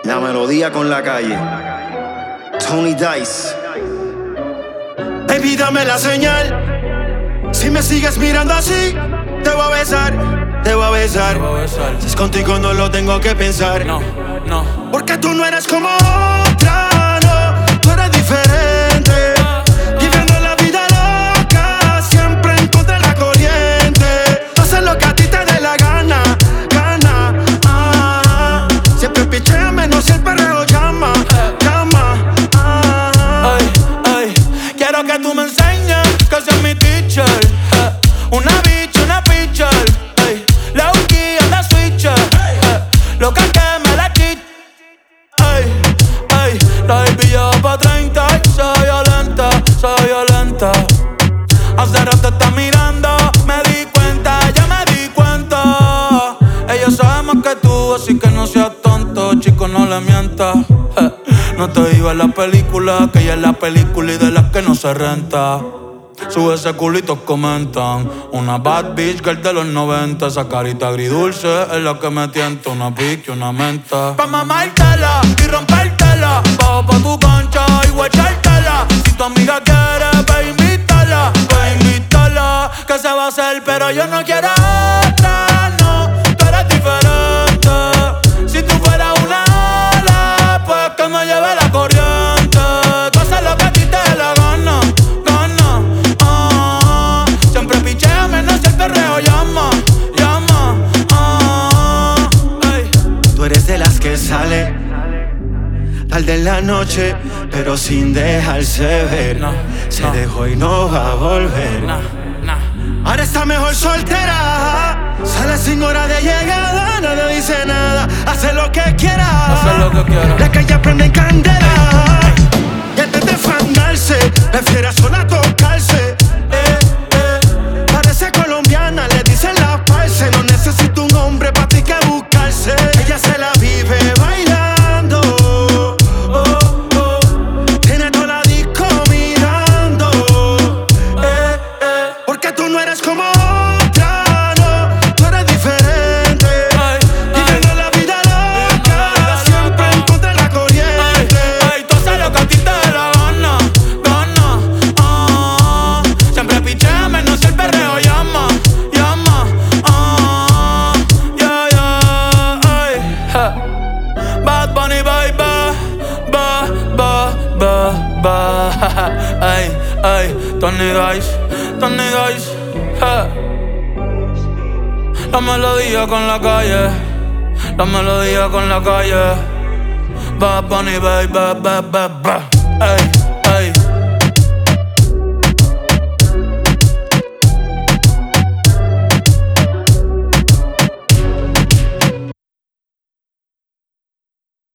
La melodía con la calle. Tony Dice. Baby, dame la señal. Si me sigues mirando así, te voy a besar, te voy a besar. Si es contigo no lo tengo que pensar. No. Porque tú no eres como otra, no. Tú eres diferente. Viviendo la vida loca, siempre en contra de la corriente. Tú haces lo que a ti te dé la gana. Siempre pichea menos el perreo llama. Quiero que tú me enseñes que seas mi teacher. Una bitch, una pitcher. La Uki es la switcher. Lo que me la chit. La baby lleva pa' 30 y soy violenta. Hace rato está mirando, me di cuenta, ya me di cuenta. Ella sabe más que tú, así que no seas tonto, chico, no le mientas. No te digo en la película, que ella es la película y de las que no se renta. Sube ese culito, comentan. Una bad bitch girl de los 90. Esa carita agridulce es la que me tienta. Una pique y una menta. Pa' mamártela y rompértela. Bajo pa' tu concha y guachártela. Si tu amiga quiere, ve invítala. Que se va a hacer, pero yo no quiero otra, no. Tú eres diferente. Si tú fueras una ala, pues que me lleve la corriente. Tú haces lo que a ti te dé la gana. Siempre pichea menos el perreo llama. Tú eres de las que sale tarde en la noche, pero sin dejarse ver. Se dejó y no va a volver. Ahora está mejor soltera. Sale sin hora de llegada, nadie dice nada. Hace lo que quiera. La calle prende en candela. Y antes de fandarse, prefiere sola tocarse. Parece colombiana, le dicen la parce. No necesita un hombre pa' ti que buscarse. Ella se la vive bailando. Tiene toda la disco mirando. Porque tú no eres como otra, no. Tú eres diferente. Viviendo la vida loca, siempre en contra de la corriente. Tú haces lo que a ti te dé la gana. Siempre pichea menos el perreo llama. Bad Bunny, baby. Tony Dice. La melodía con la calle. Bad Bunny, baby.